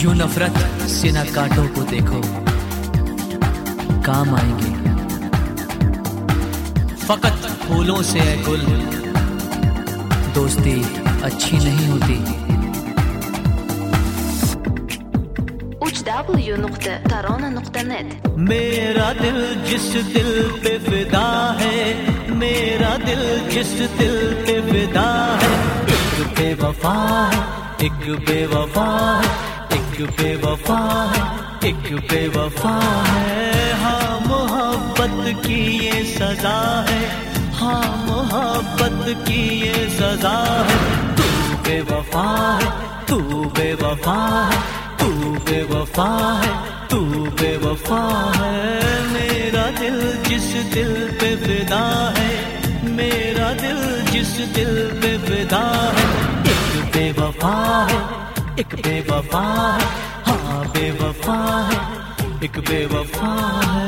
यूं नफरत से न कांटों को देखो, काम आएंगे फकत फूलों से है गुल, दोस्ती अच्छी नहीं होती। www.tarona.net मेरा दिल जिस दिल पे फिदा है, मेरा दिल जिस दिल पे फिदा है, एक बेवफा है, एक बेवफा है, एक बेवफा है, एक बेवफा है। हाँ मोहब्बत की ये सजा है, हाँ मोहब्बत की ये सजा है। तू बेवफा है, तू बेवफा है, तू बेवफा है, तू बेवफा है। मेरा दिल जिस दिल पे फिदा है, मेरा दिल जिस दिल पे फिदा है, एक बेवफा है, एक बेवफा है, हाँ बेवफा है, एक बेवफा है।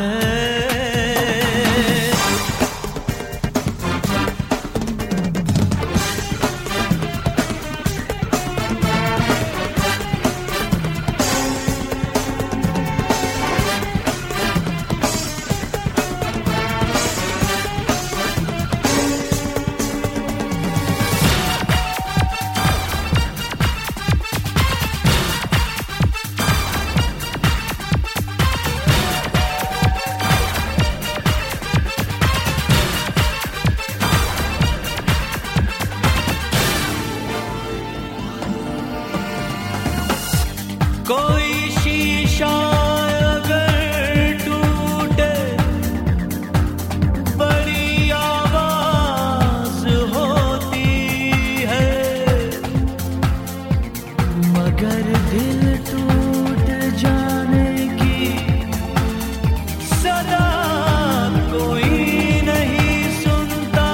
कोई शीशा अगर टूटे, बड़ी आवाज होती है, मगर दिल टूट जाने की सदा कोई नहीं सुनता।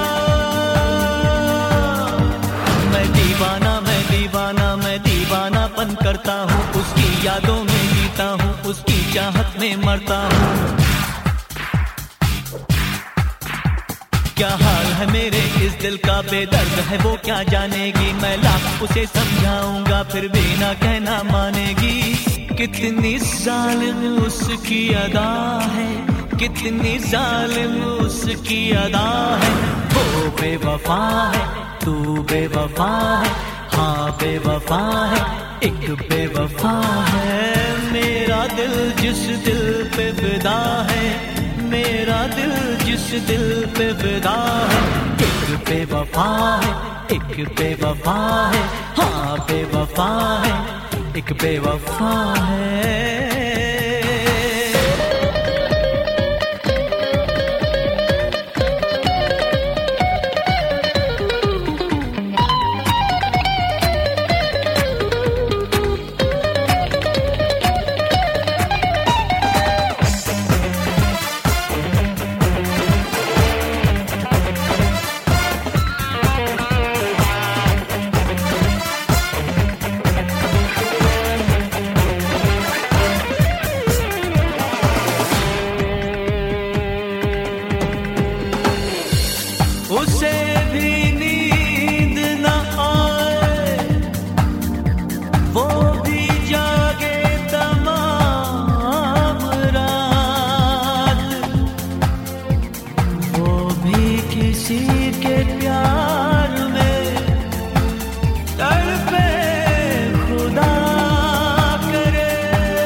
मैं दीवाना, मैं दीवाना, मैं दीवानापन करता हूँ, उसकी यादों में जीता हूँ, उसकी चाहत में मरता हूँ। क्या हाल है मेरे इस दिल का, बेदर्द है वो क्या जानेगी। मैं लाख उसे समझाऊंगा फिर भी ना कहना मानेगी। कितनी जालिम उसकी अदा है, कितनी जालिम उसकी अदा है। वो बेवफा है, तू बेवफा है, हाँ बेवफा है, एक बेवफा है। मेरा दिल जिस दिल पे फिदा है, मेरा दिल जिस दिल पे फिदा है, एक बेवफा है, एक बेवफा है, हाँ बेवफा है, एक बेवफा है। उसे भी नींद न आए, वो भी जागे तमाम रात, वो भी किसी के प्यार में तड़पे खुदा करे।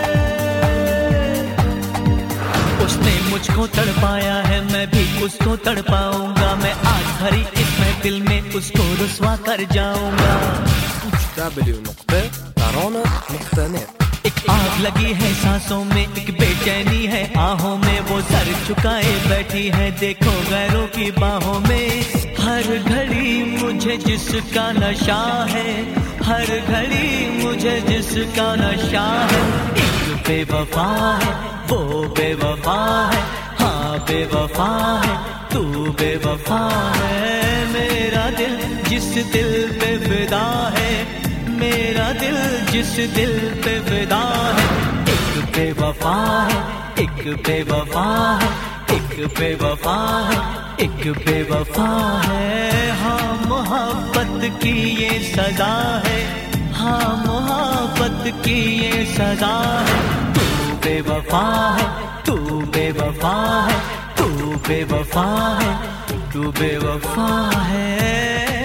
उसने मुझको तड़पाया है, मैं भी उसको तड़पाऊंगा। मैं आज भरी इस महफिल में उसको रुस्वा कर जाऊंगा। www.tarona.net एक आग लगी है सांसों में, एक बेचैनी है आहों में, वो सर झुकाए बैठी है देखो गैरों की बाहों में। हर घड़ी मुझे जिसका नशा है, हर घड़ी मुझे जिसका नशा है, एक बेवफा है, वो बेवफा है, हाँ बेवफा है, तू बेवफा है। मेरा दिल जिस दिल पे फिदा है, मेरा दिल जिस दिल पे फिदा है, एक बेवफा है, एक बेवफा है, एक बेवफा है, एक बेवफा है। हाँ मोहब्बत की ये सजा है, हाँ मोहब्बत की ये सजा है। तू बेवफा है, तू बेवफा है, तू बेवफा है, तू बेवफा है।